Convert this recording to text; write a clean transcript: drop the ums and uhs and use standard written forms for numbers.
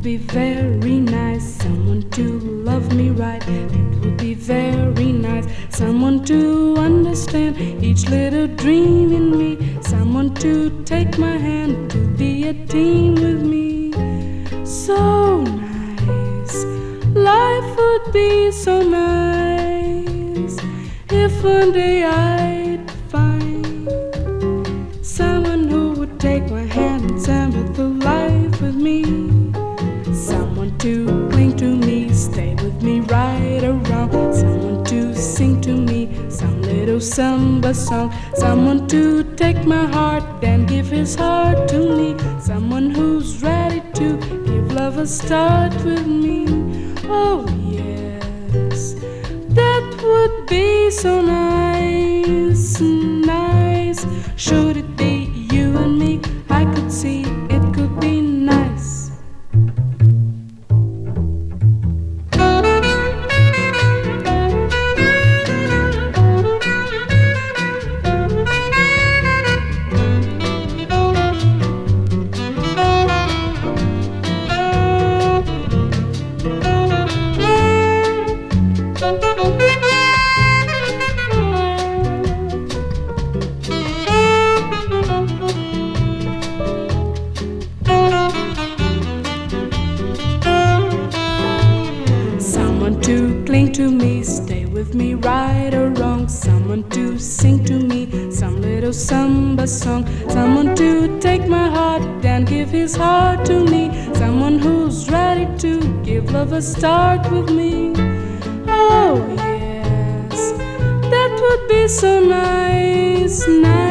be very nice, someone to love me right. It would be very nice, someone to understand each little dream in me, someone to take my hand, to be a team with me. So nice, life would be so nice if one day I'd find someone who would take my hand and samba through life with me, someone to cling to me, stay with me right around, someone to sing to me some little samba song, someone to take my heart and give his heart to me, someone who's ready to give love a start with me. Oh yes, that would be so nice, nice. Should it be you and me, I could see it could be nice. To cling to me, stay with me right or wrong, someone to sing to me some little samba song, someone to take my heart and give his heart to me, someone who's ready to give love a start with me. Oh yes, that would be so nice, nice.